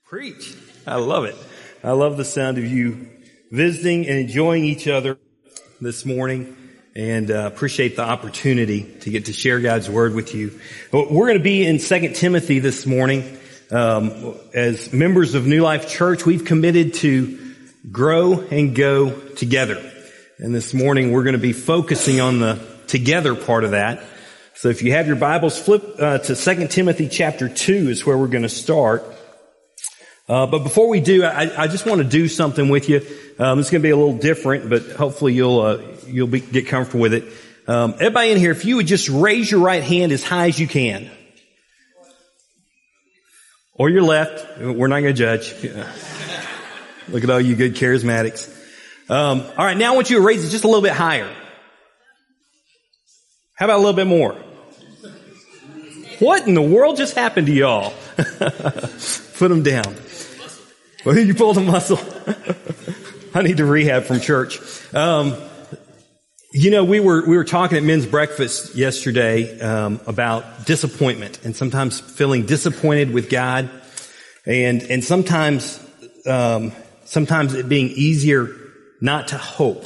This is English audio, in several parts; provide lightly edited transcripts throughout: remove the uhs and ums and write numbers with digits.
Preach. I love it. I love the sound of you visiting and enjoying each other this morning, and appreciate the opportunity to get to share God's Word with you. We're going to be in 2 Timothy this morning. As members of New Life Church, we've committed to grow and go together. And this morning we're going to be focusing on the together part of that. So if you have your Bibles, flip to 2 Timothy chapter 2 is where we're going to start. But before we do, I just want to do something with you. It's going to be a little different, but hopefully you'll get comfortable with it. Everybody in here, if you would just raise your right hand as high as you can. Or your left. We're not going to judge. Look at all you good charismatics. All right, now I want you to raise it just a little bit higher. How about a little bit more? What in the world just happened to y'all? Put them down. Well, you pulled a muscle. I need to rehab from church. We were talking at men's breakfast yesterday about disappointment and sometimes feeling disappointed with God, and sometimes it being easier not to hope.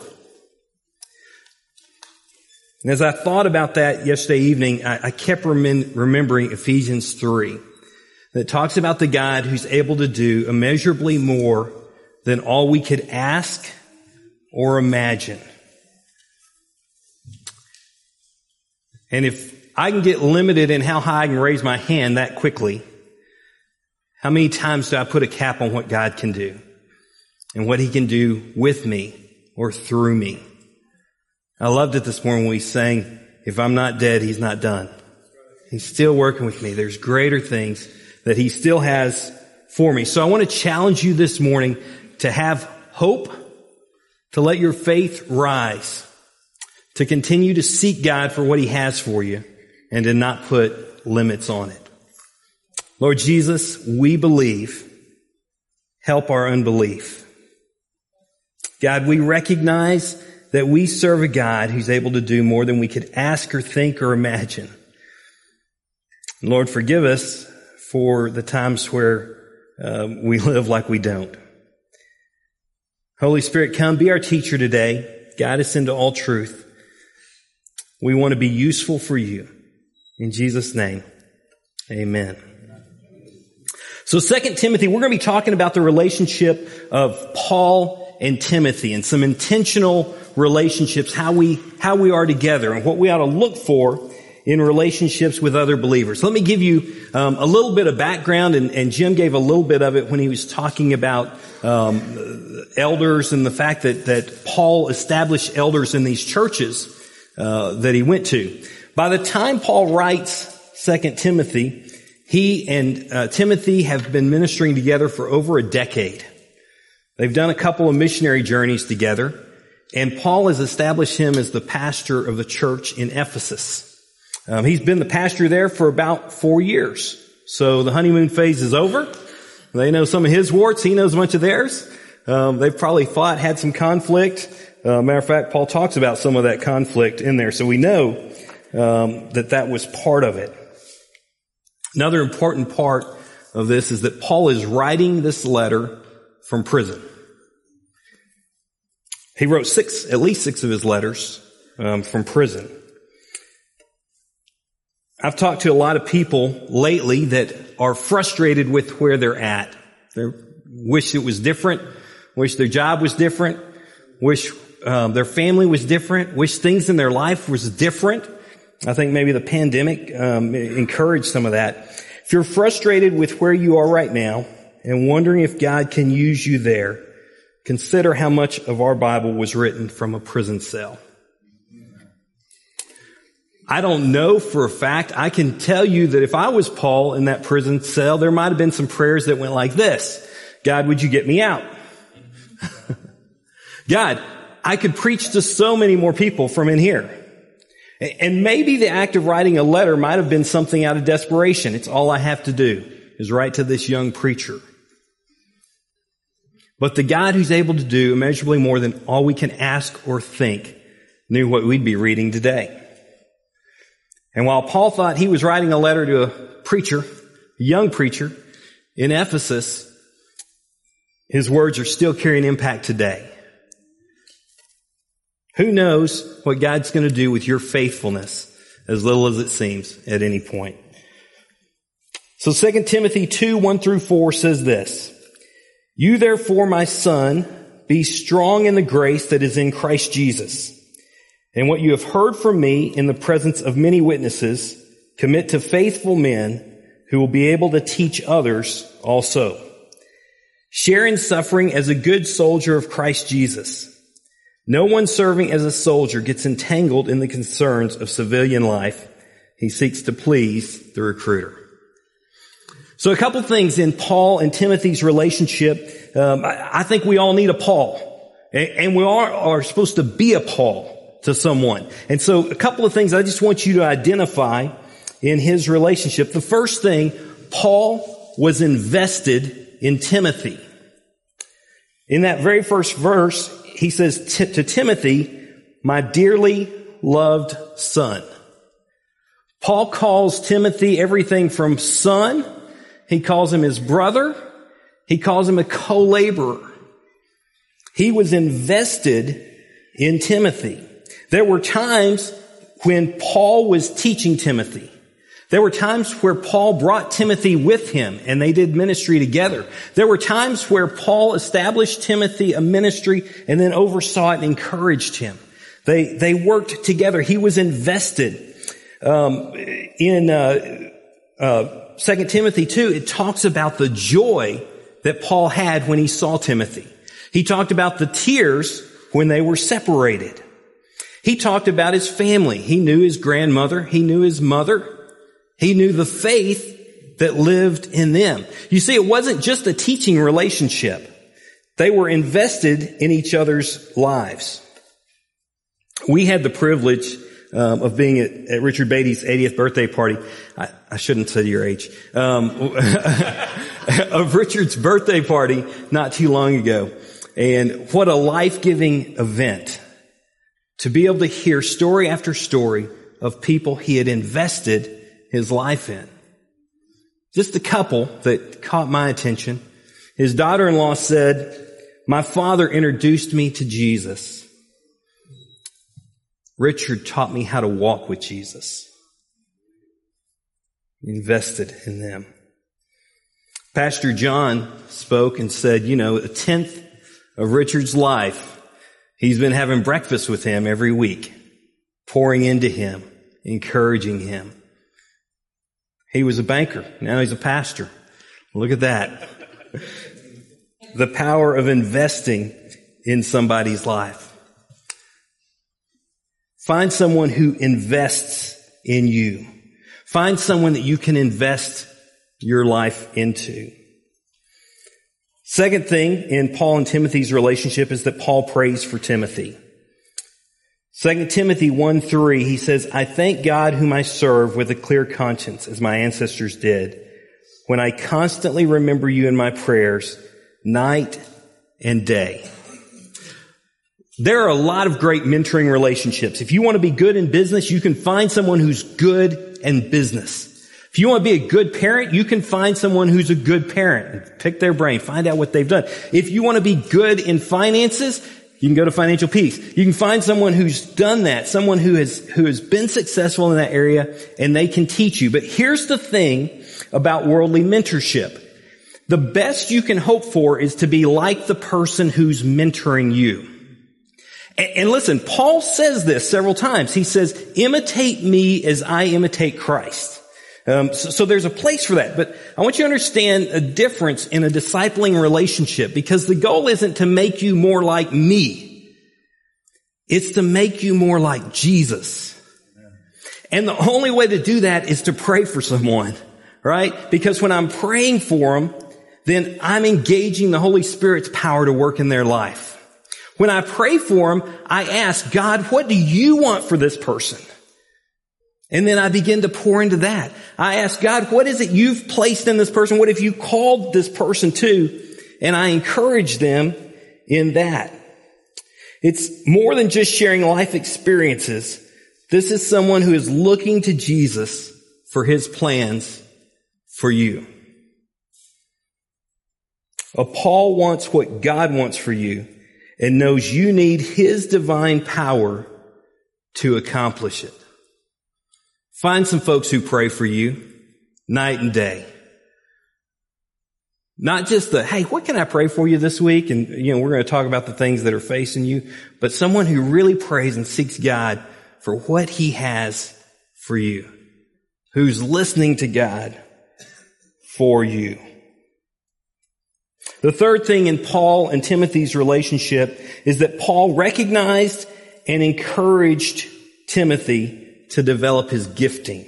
And as I thought about that yesterday evening, I kept remembering Ephesians 3. That talks about the God who's able to do immeasurably more than all we could ask or imagine. And if I can get limited in how high I can raise my hand that quickly, how many times do I put a cap on what God can do and what He can do with me or through me? I loved it this morning when we sang, "If I'm not dead, He's not done." He's still working with me. There's greater things that He still has for me. So I want to challenge you this morning to have hope, to let your faith rise, to continue to seek God for what He has for you, and to not put limits on it. Lord Jesus, we believe. Help our unbelief. God, we recognize that we serve a God who's able to do more than we could ask or think or imagine. Lord, forgive us for the times where we live like we don't. Holy Spirit, come be our teacher today. Guide us into all truth. We want to be useful for you. In Jesus' name, amen. So 2 Timothy, we're going to be talking about the relationship of Paul and Timothy and some intentional relationships, how we are together and what we ought to look for in relationships with other believers. Let me give you a little bit of background, and Jim gave a little bit of it when he was talking about elders and the fact that Paul established elders in these churches that he went to. By the time Paul writes 2 Timothy, he and Timothy have been ministering together for over a decade. They've done a couple of missionary journeys together, and Paul has established him as the pastor of the church in Ephesus. He's been the pastor there for about 4 years. So the honeymoon phase is over. They know some of his warts. He knows a bunch of theirs. They've probably fought, had some conflict. Matter of fact, Paul talks about some of that conflict in there. So we know that was part of it. Another important part of this is that Paul is writing this letter from prison. He wrote at least six of his letters from prison. I've talked to a lot of people lately that are frustrated with where they're at. They wish it was different, wish their job was different, wish their family was different, wish things in their life was different. I think maybe the pandemic encouraged some of that. If you're frustrated with where you are right now and wondering if God can use you there, consider how much of our Bible was written from a prison cell. I don't know for a fact. I can tell you that if I was Paul in that prison cell, there might have been some prayers that went like this. God, would you get me out? God, I could preach to so many more people from in here. And maybe the act of writing a letter might have been something out of desperation. It's all I have to do is write to this young preacher. But the God who's able to do immeasurably more than all we can ask or think knew what we'd be reading today. And while Paul thought he was writing a letter to a preacher, a young preacher in Ephesus, his words are still carrying impact today. Who knows what God's going to do with your faithfulness, as little as it seems, at any point. So 2 Timothy 2:1-4 says this, "You therefore, my son, be strong in the grace that is in Christ Jesus. And what you have heard from me in the presence of many witnesses, commit to faithful men who will be able to teach others also. Share in suffering as a good soldier of Christ Jesus. No one serving as a soldier gets entangled in the concerns of civilian life. He seeks to please the recruiter." So a couple things in Paul and Timothy's relationship. I think we all need a Paul. And we are supposed to be a Paul to someone. And so a couple of things I just want you to identify in his relationship. The first thing, Paul was invested in Timothy. In that very first verse, he says to Timothy, "My dearly loved son." Paul calls Timothy everything from son. He calls him his brother. He calls him a co-laborer. He was invested in Timothy. There were times when Paul was teaching Timothy. There were times where Paul brought Timothy with him and they did ministry together. There were times where Paul established Timothy a ministry and then oversaw it and encouraged him. They worked together. He was invested. In 2 Timothy 2, it talks about the joy that Paul had when he saw Timothy. He talked about the tears when they were separated. He talked about his family. He knew his grandmother. He knew his mother. He knew the faith that lived in them. You see, it wasn't just a teaching relationship. They were invested in each other's lives. We had the privilege of being at Richard Beatty's 80th birthday party. I shouldn't say your age. Of Richard's birthday party not too long ago. And what a life-giving event to be able to hear story after story of people he had invested his life in. Just a couple that caught my attention. His daughter-in-law said, "My father introduced me to Jesus. Richard taught me how to walk with Jesus." Invested in them. Pastor John spoke and said, a tenth of Richard's life, he's been having breakfast with him every week, pouring into him, encouraging him. He was a banker. Now he's a pastor. Look at that. The power of investing in somebody's life. Find someone who invests in you. Find someone that you can invest your life into. Second thing in Paul and Timothy's relationship is that Paul prays for Timothy. 2 Timothy 1:3, he says, "I thank God whom I serve with a clear conscience, as my ancestors did, when I constantly remember you in my prayers, night and day." There are a lot of great mentoring relationships. If you want to be good in business, you can find someone who's good in business. If you want to be a good parent, you can find someone who's a good parent and pick their brain, find out what they've done. If you want to be good in finances, you can go to Financial Peace. You can find someone who's done that, someone who has been successful in that area, and they can teach you. But here's the thing about worldly mentorship. The best you can hope for is to be like the person who's mentoring you. And listen, Paul says this several times. He says, "Imitate me as I imitate Christ." So there's a place for that. But I want you to understand a difference in a discipling relationship, because the goal isn't to make you more like me. It's to make you more like Jesus. And the only way to do that is to pray for someone, right? Because when I'm praying for them, then I'm engaging the Holy Spirit's power to work in their life. When I pray for them, I ask, "God, what do you want for this person?" And then I begin to pour into that. I ask God, what is it you've placed in this person? What have you called this person to? And I encourage them in that. It's more than just sharing life experiences. This is someone who is looking to Jesus for his plans for you. Paul wants what God wants for you and knows you need his divine power to accomplish it. Find some folks who pray for you night and day. Not just hey, what can I pray for you this week? And, we're going to talk about the things that are facing you, but someone who really prays and seeks God for what he has for you, who's listening to God for you. The third thing in Paul and Timothy's relationship is that Paul recognized and encouraged Timothy to develop his gifting.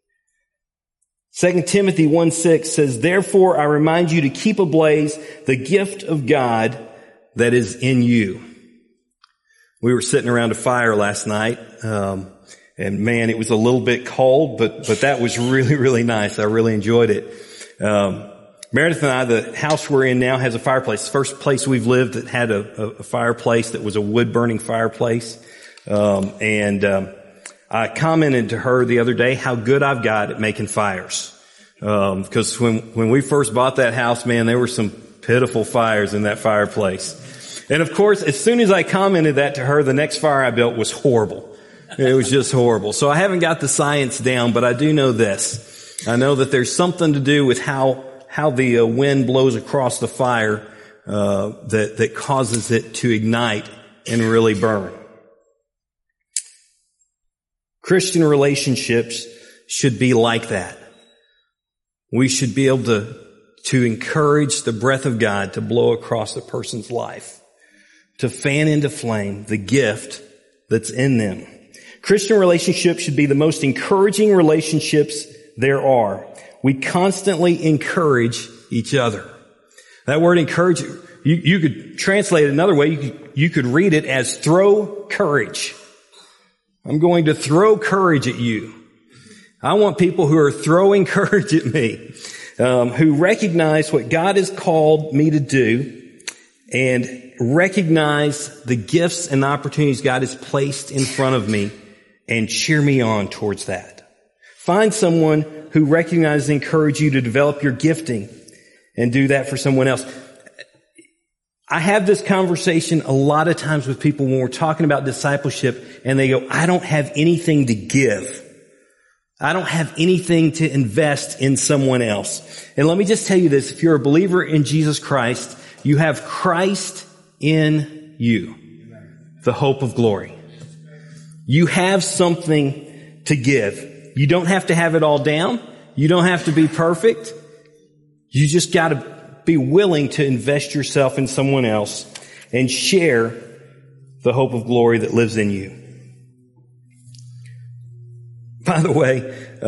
2 Timothy 1:6 says, "Therefore I remind you to keep ablaze the gift of God that is in you." We were sitting around a fire last night, and man, it was a little bit cold, but that was really, really nice. I really enjoyed it. Meredith and I, the house we're in now has a fireplace. The first place we've lived that had a fireplace that was a wood-burning fireplace. I commented to her the other day how good I've got at making fires. Because when we first bought that house, man, there were some pitiful fires in that fireplace. And of course, as soon as I commented that to her, the next fire I built was horrible. It was just horrible. So I haven't got the science down, but I do know this. I know that there's something to do with how the wind blows across the fire, that causes it to ignite and really burn. Christian relationships should be like that. We should be able to encourage the breath of God to blow across a person's life, to fan into flame the gift that's in them. Christian relationships should be the most encouraging relationships there are. We constantly encourage each other. That word encourage, you could translate it another way. You could read it as throw courage. I'm going to throw courage at you. I want people who are throwing courage at me, who recognize what God has called me to do and recognize the gifts and the opportunities God has placed in front of me and cheer me on towards that. Find someone who recognizes and encourages you to develop your gifting and do that for someone else. I have this conversation a lot of times with people when we're talking about discipleship and they go, I don't have anything to give. I don't have anything to invest in someone else. And let me just tell you this. If you're a believer in Jesus Christ, you have Christ in you, the hope of glory. You have something to give. You don't have to have it all down. You don't have to be perfect. You just got to be willing to invest yourself in someone else and share the hope of glory that lives in you. By the way,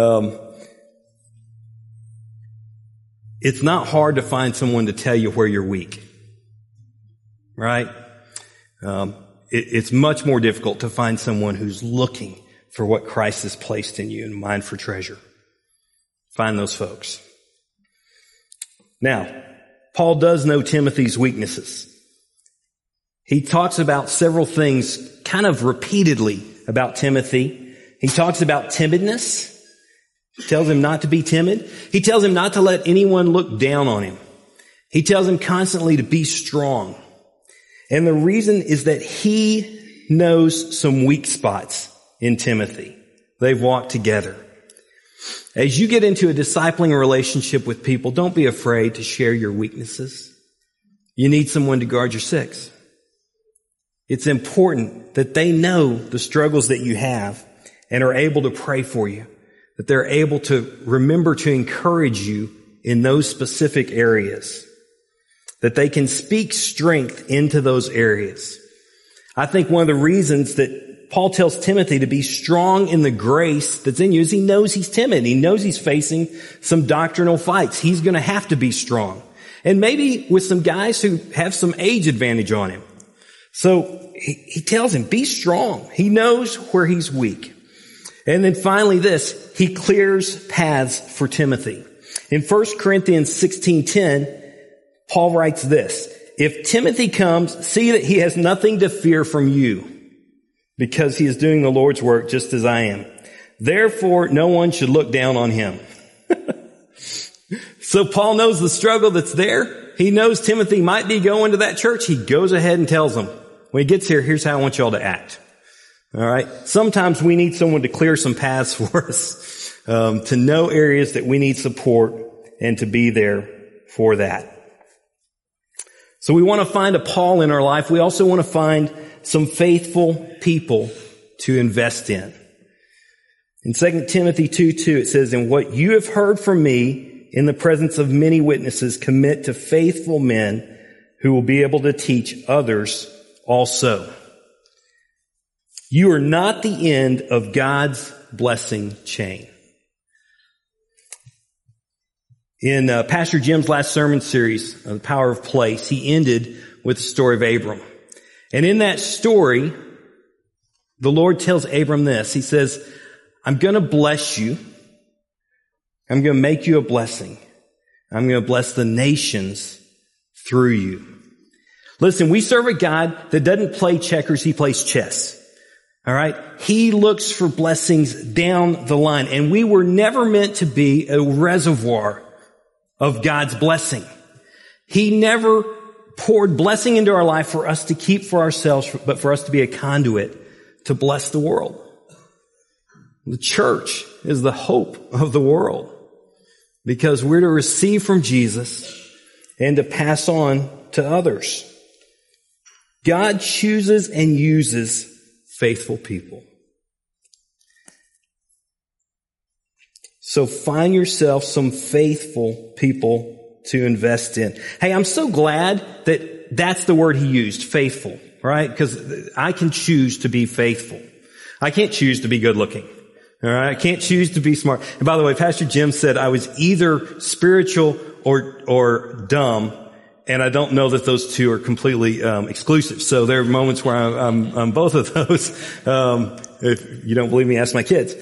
it's not hard to find someone to tell you where you're weak, right? It's much more difficult to find someone who's looking for what Christ has placed in you and mine for treasure. Find those folks. Now, Paul does know Timothy's weaknesses. He talks about several things kind of repeatedly about Timothy. He talks about timidness. He tells him not to be timid. He tells him not to let anyone look down on him. He tells him constantly to be strong. And the reason is that he knows some weak spots in Timothy. They've walked together. As you get into a discipling relationship with people, don't be afraid to share your weaknesses. You need someone to guard your six. It's important that they know the struggles that you have and are able to pray for you, that they're able to remember to encourage you in those specific areas, that they can speak strength into those areas. I think one of the reasons that Paul tells Timothy to be strong in the grace that's in you is he knows he's timid. He knows he's facing some doctrinal fights. He's going to have to be strong. And maybe with some guys who have some age advantage on him. So he tells him, be strong. He knows where he's weak. And then finally this, he clears paths for Timothy. In 1 Corinthians 16:10, Paul writes this, if Timothy comes, see that he has nothing to fear from you, because he is doing the Lord's work just as I am. Therefore, no one should look down on him. So Paul knows the struggle that's there. He knows Timothy might be going to that church. He goes ahead and tells him, when he gets here, here's how I want y'all to act. All right. Sometimes we need someone to clear some paths for us, to know areas that we need support and to be there for that. So we want to find a Paul in our life. We also want to find some faithful people to invest in. In 2 Timothy 2:2, it says, "And what you have heard from me in the presence of many witnesses, commit to faithful men who will be able to teach others also." You are not the end of God's blessing chain. In Pastor Jim's last sermon series, The Power of Place, he ended with the story of Abram. And in that story, the Lord tells Abram this. He says, I'm going to bless you. I'm going to make you a blessing. I'm going to bless the nations through you. Listen, we serve a God that doesn't play checkers, he plays chess. All right? He looks for blessings down the line. And we were never meant to be a reservoir of God's blessing. He never poured blessing into our life for us to keep for ourselves, but for us to be a conduit to bless the world. The church is the hope of the world because we're to receive from Jesus and to pass on to others. God chooses and uses faithful people. So find yourself some faithful people to invest in. Hey, I'm so glad that that's the word he used, faithful, right? Because I can choose to be faithful. I can't choose to be good looking. All right. I can't choose to be smart. And by the way, Pastor Jim said I was either spiritual or dumb. And I don't know that those two are completely exclusive. So there are moments where I'm both of those. If you don't believe me, ask my kids.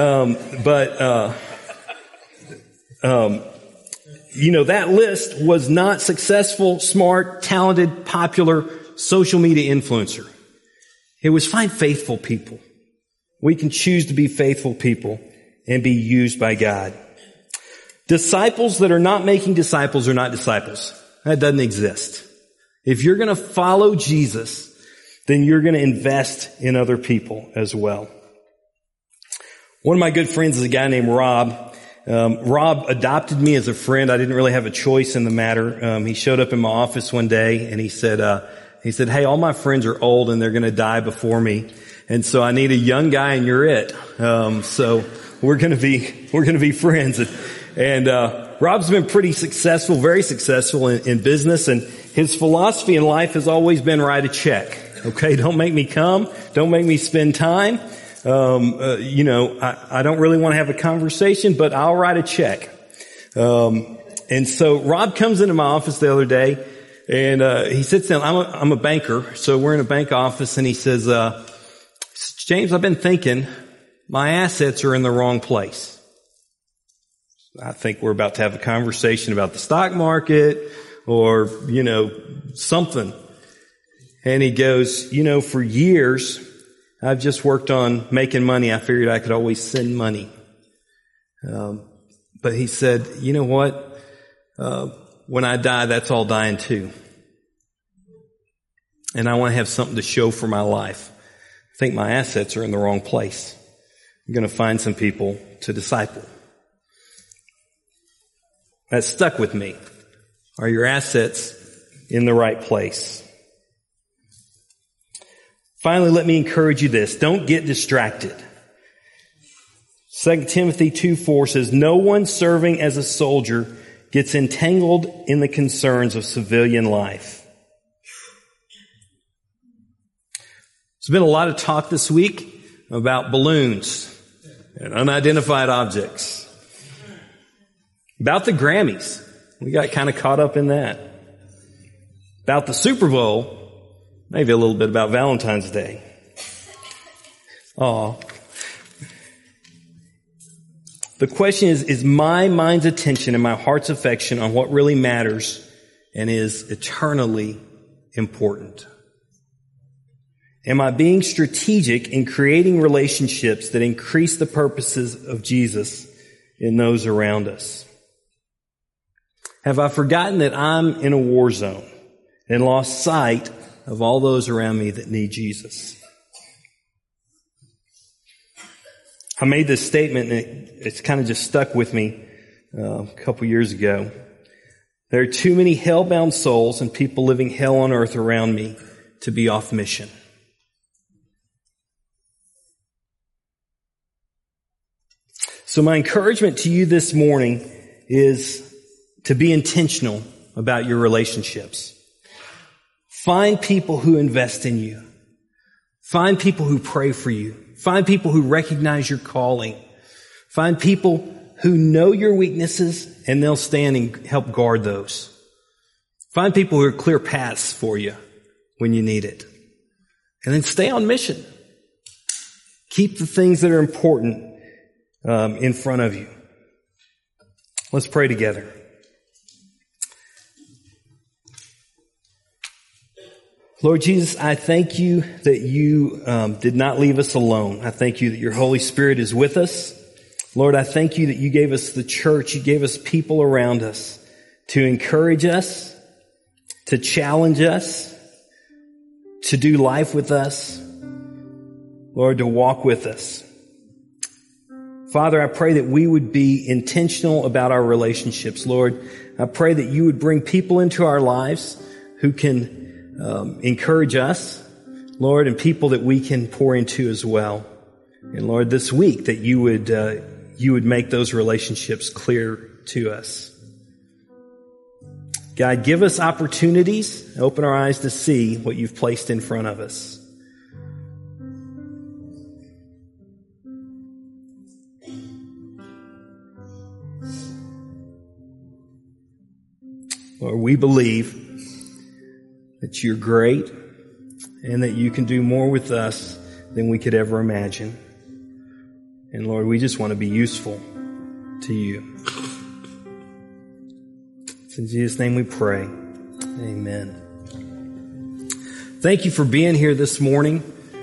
That list was not successful, smart, talented, popular social media influencer. It was find faithful people. We can choose to be faithful people and be used by God. Disciples that are not making disciples are not disciples. That doesn't exist. If you're going to follow Jesus, then you're going to invest in other people as well. One of my good friends is a guy named Rob. Rob adopted me as a friend. I didn't really have a choice in the matter. He showed up in my office one day and he said, hey, all my friends are old and they're going to die before me. And so I need a young guy and you're it. So we're going to be friends. And Rob's been pretty successful, very successful in business, and his philosophy in life has always been write a check. Okay, don't make me come, don't make me spend time. I don't really want to have a conversation, but I'll write a check. And so Rob comes into my office the other day, and he sits down. I'm a banker, so we're in a bank office, and he says, James, I've been thinking my assets are in the wrong place. I think we're about to have a conversation about the stock market or, something. And he goes, for years, I've just worked on making money. I figured I could always send money. But he said, you know what? When I die, that's all dying too. And I want to have something to show for my life. I think my assets are in the wrong place. I'm going to find some people to disciple. That stuck with me. Are your assets in the right place? Finally, let me encourage you this. Don't get distracted. 2 Timothy 2:4 says, no one serving as a soldier gets entangled in the concerns of civilian life. There's been a lot of talk this week about balloons and unidentified objects. About the Grammys. We got kind of caught up in that. About the Super Bowl. Maybe a little bit about Valentine's Day. Aw. The question is my mind's attention and my heart's affection on what really matters and is eternally important? Am I being strategic in creating relationships that increase the purposes of Jesus in those around us? Have I forgotten that I'm in a war zone and lost sight of all those around me that need Jesus? I made this statement, and it's kind of just stuck with me a couple years ago. There are too many hell-bound souls and people living hell on earth around me to be off mission. So my encouragement to you this morning is to be intentional about your relationships. Find people who invest in you. Find people who pray for you. Find people who recognize your calling. Find people who know your weaknesses and they'll stand and help guard those. Find people who are clear paths for you when you need it. And then stay on mission. Keep the things that are important in front of you. Let's pray together. Lord Jesus, I thank you that you did not leave us alone. I thank you that your Holy Spirit is with us. Lord, I thank you that you gave us the church. You gave us people around us to encourage us, to challenge us, to do life with us. Lord, to walk with us. Father, I pray that we would be intentional about our relationships. Lord, I pray that you would bring people into our lives who can encourage us, Lord, and people that we can pour into as well. And Lord, this week that you would make those relationships clear to us. God, give us opportunities, open our eyes to see what you've placed in front of us. Lord, we believe that you're great and that you can do more with us than we could ever imagine. And Lord, we just want to be useful to you. It's in Jesus' name we pray. Amen. Thank you for being here this morning.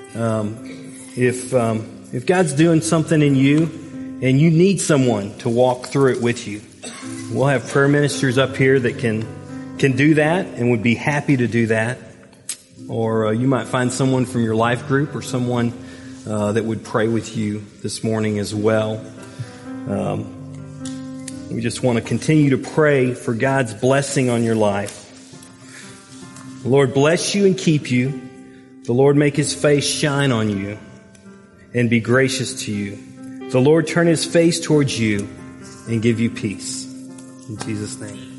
If God's doing something in you and you need someone to walk through it with you, we'll have prayer ministers up here that can do that and would be happy to do that. Or you might find someone from your life group or someone that would pray with you this morning as well. We just want to continue to pray for God's blessing on your life. The Lord bless you and keep you. The Lord make his face shine on you and be gracious to you. The Lord turn his face towards you and give you peace. In Jesus' name.